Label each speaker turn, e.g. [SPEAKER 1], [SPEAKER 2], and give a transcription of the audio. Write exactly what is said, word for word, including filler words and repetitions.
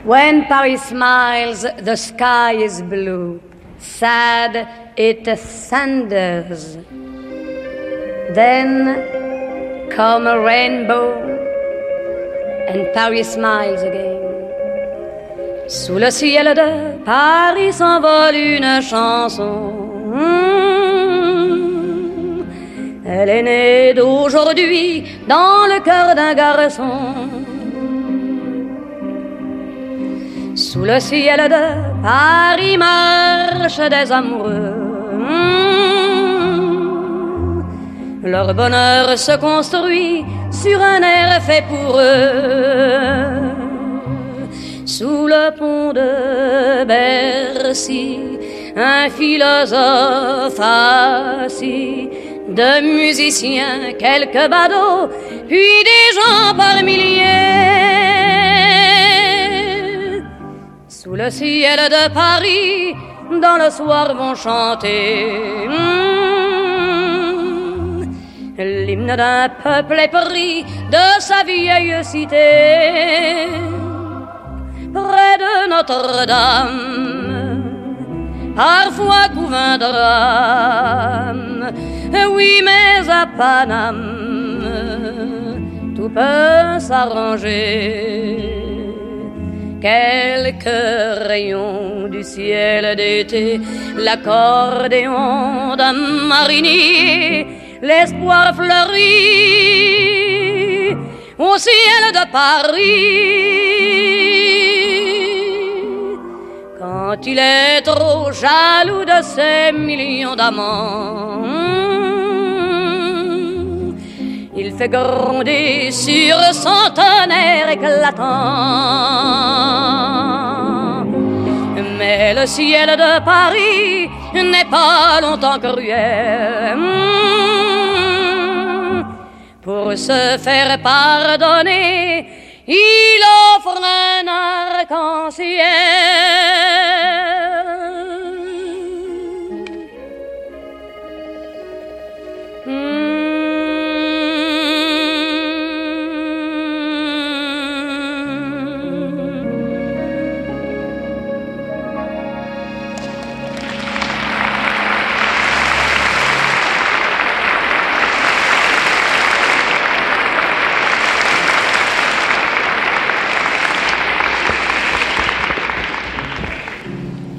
[SPEAKER 1] When Paris smiles, the sky is blue. Sad, it thunders. Then come a rainbow, and Paris smiles again. Sous le ciel de Paris s'envole une chanson. Elle est née d'aujourd'hui dans le cœur d'un garçon. Sous le ciel de Paris marchent des amoureux. Leur bonheur se construit sur un air fait pour eux. Sous le pont de Bercy, un philosophe assis, de musiciens, quelques badauds, puis des gens par milliers. Sous le ciel de Paris, dans le soir vont chanter mmh, l'hymne d'un peuple épris de sa vieille cité. Près de Notre-Dame, parfois couvre un drame. Oui, mais à Paname, tout peut s'arranger. Quelques rayons du ciel d'été, l'accordéon d'un marinier, l'espoir fleurit au ciel de Paris. Quand il est trop jaloux de ses millions d'amants, il fait gronder sur son tonnerre éclatant. Mais le ciel de Paris n'est pas longtemps cruel. Pour se faire pardonner, il offre un arc-en-ciel.